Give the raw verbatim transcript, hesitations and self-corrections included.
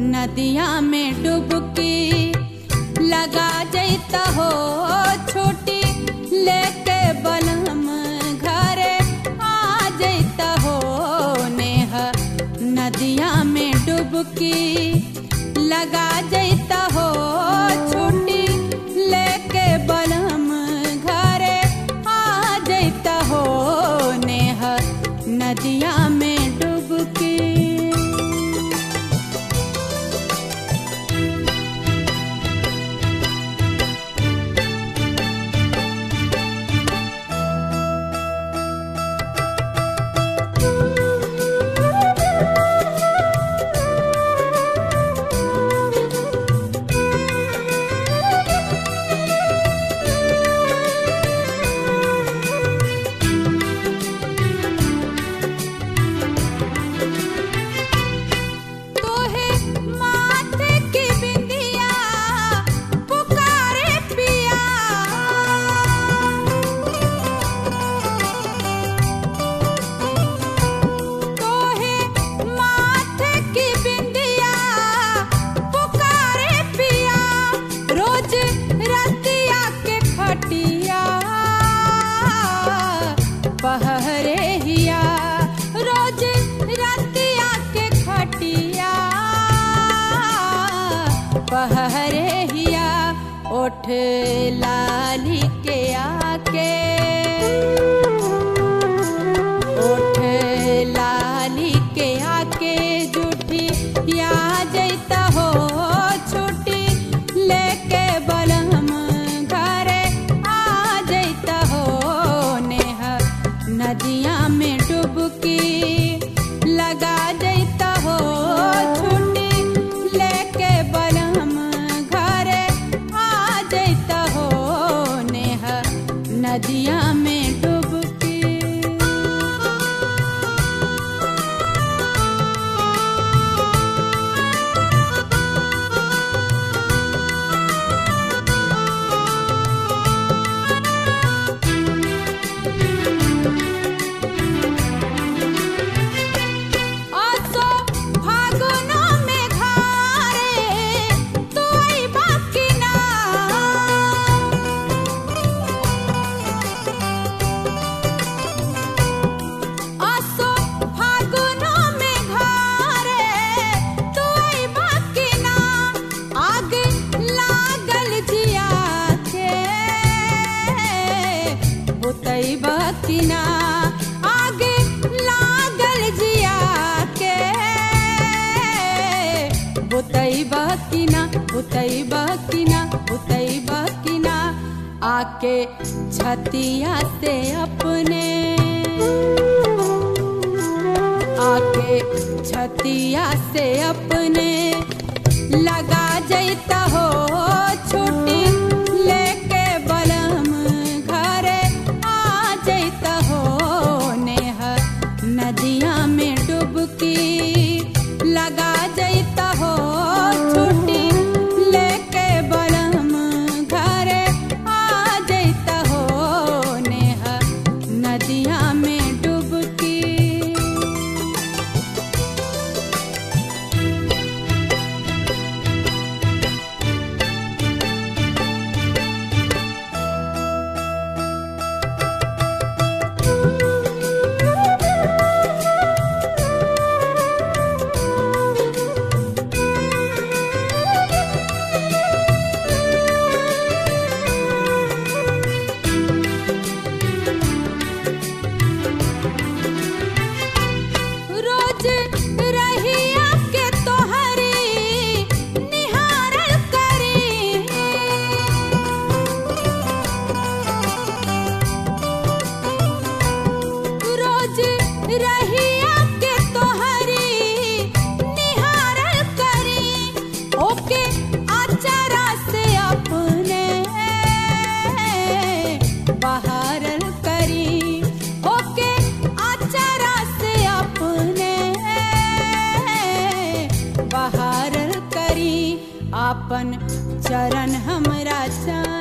नदिया में डुबकी लगा जैता हो छोटी लेके बलम घरे आ जैता हो नेह नदिया में डुबकी लगा जैता हो छोटी लेके बलम घरे आ जैता हो नेह नदिया में डुबकी। पहरे हिया रोज रतिया के खटिया पहरे हिया ओठ लाली के आके ओठ लाली के आके जूठी या जैता हो छुट्टी लेके बलम घरे आ जैता हो नेह नदिया में डुबकी लगा जैता हो छुट्टी लेके बलम घरे आ जैता हो नेह नदिया में डुबकी। बकिना आगे लागल जिया के बुतई बकिना बुतई बकिना बुतई बकिना आके छतिया से अपने आके छतिया से अपने लगा जैता हो छुट्टी लेके बलम घरे आ जैता हो नेह नदिया में डुबकी लगा जैता हो छुट्टी लेके बलम घरे आ जैता हो नेह नदिया में डुबकी। रहिया के तोहरी निहारल करी ओके आचारा से अपने बहारल करी ओके आचारा से अपने बहारल करी आपन चरण हमरा चा